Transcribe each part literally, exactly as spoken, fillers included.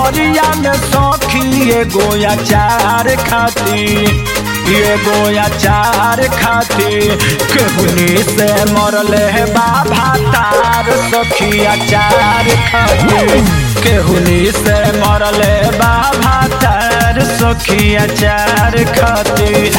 सहरिया में सखी एगो अचार खाती एगो अचार खाती केहुनी से मरले है बाबा तार सखी अचार खाती केहुनी से मरले बाबा तार सखी अचार खाती।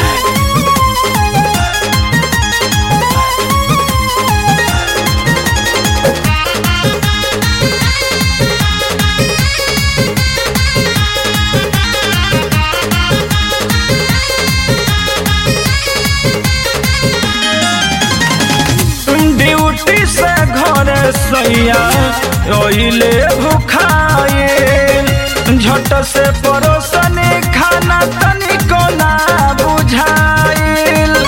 ड्यूटी से घर सैया ओइले भुखाए झट से परोसन खाना तनिको ना बुझाइल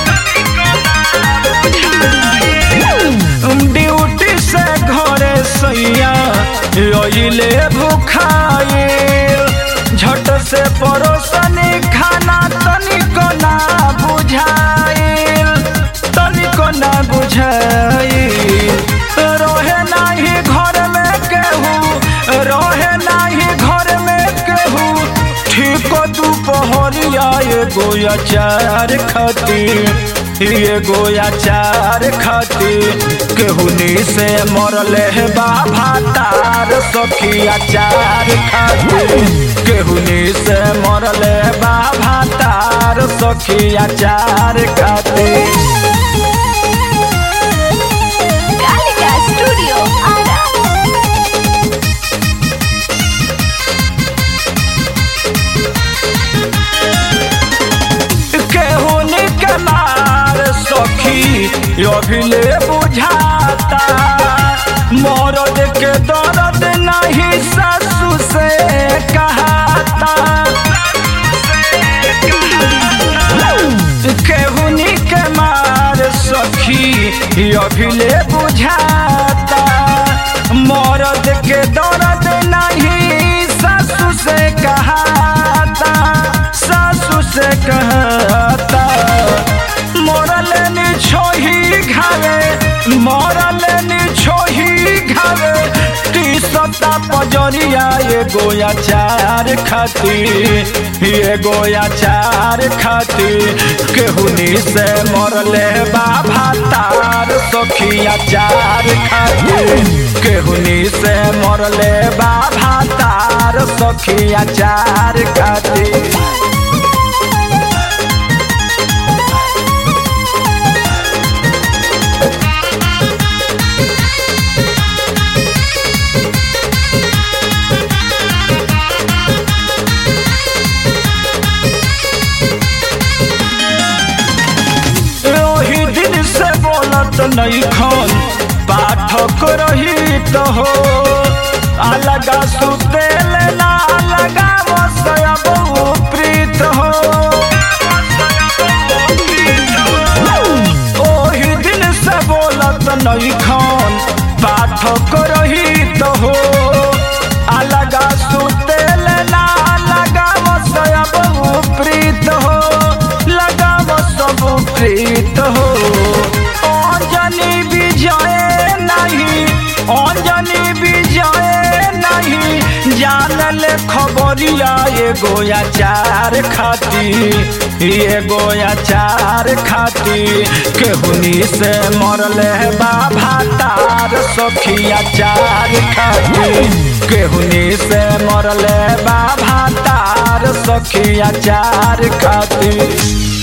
ड्यूटी से घर सैया ओइले भुखाए झट से परोसन खाना तनिको ना बुझाइल तनिको ना बुझाइल रोहे नाही घर में केहू रोहे नाही घर में केहू ठीक दुपहरिया एगो अचार खाती एगो अचार खाती केहुनी से मरले है बाबा तार सखी अचार खाती केहुनी से मरले बाबा तार सखी अचार खाती। अभिले बुझाता मरद के दर्द नहीं सासू से कहता केहुनी के मार सखी अभिले बुझाता मरद के दर्द नहीं सासू से कहता सासू से कहता मरल छोही घावे मरल छोही घावे टी सत्ता पजरिया एगो अचार खाती एगो अचार खाती केहुनी से मरले बाबा तार सखी अचार खाती केहुनी से मरले बाबा तार सखी अचार खाती। नहीं खन पाठक रही तो हो अलगा सुतेल ना अलगा बसया बहु प्रीत हो ओही दिन से बोलत नहीं खन पाठक रही तो हो अलगा सुतेल ना अलगा बसया बहु प्रीत हो लगा सब प्रीत हो अंजनी विजय नहीं अंजनी विजय नहीं जानल खबरिया एगो अचार खाती एगो अचार खाती केहुनी से मरले बाबा तार सखी अचार खाती केहुनी से मरले बाबा तार सखी अचार खाती।